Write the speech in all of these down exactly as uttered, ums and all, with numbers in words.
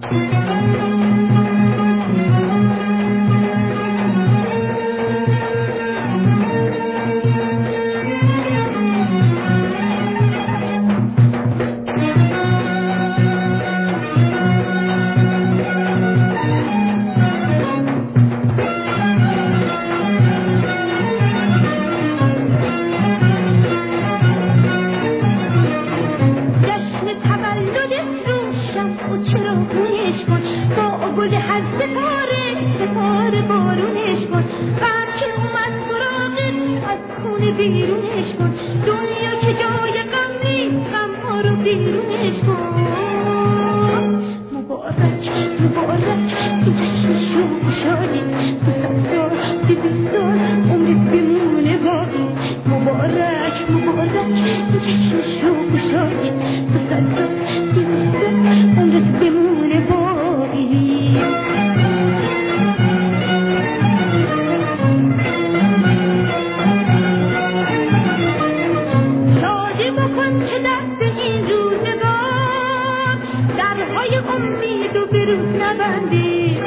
بیرونش کن دنیا که جای غم نیست غم ها رو بیرونش کن مبارک مبارک تو جشنش و شادی تو صد سال دویست سال عمرت بمونه باقی مبارک مبارک تو جشنش و شادی تو صد سال دویست سال عمرت بمونه باقی که دست این روزگار درهای امید و بروز نبندی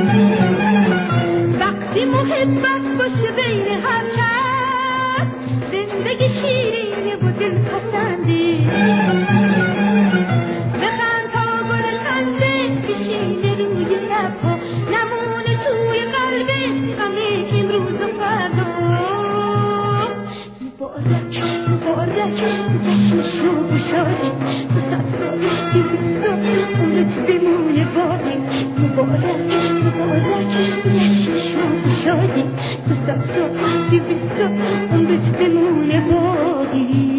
وقتی محبت باشه بین هر کس زندگی شیرینه و دلپسندی بخند تا گل خنده بشینه روی لبها نمونه توی قلبت غم امروز و فردا مبارک مبارک جشنشو بشادی تو صد سال دویست سال عمرت بمونه باقی مبارک مبارک جشنشو بشادی تو صد سال دویست سال عمرت بمونه باقی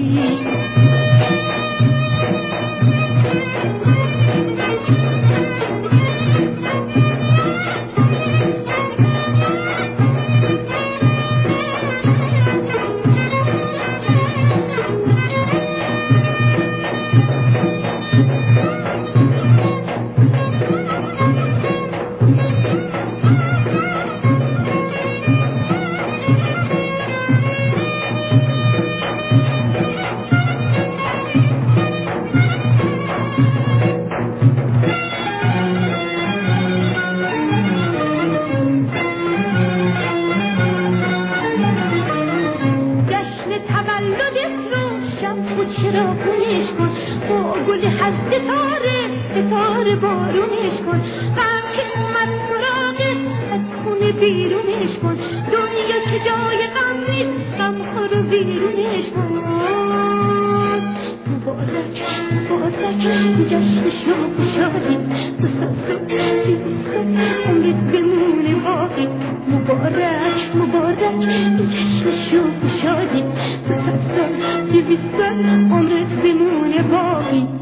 چرا کنش کن با گل هر ستاره ستاره بارونش کن غم که اومد سراغت از خونه بیرونش کن دنیا که جای غم نیست غم ها رو بیرونش کن مبارک مبارک جشنش رو بشادی تو صد سال دویست سال عمرت بمونه باقی مبارک مبارک جشنش رو بشادی تو صد سال دویست سال عمرت بمونه باقی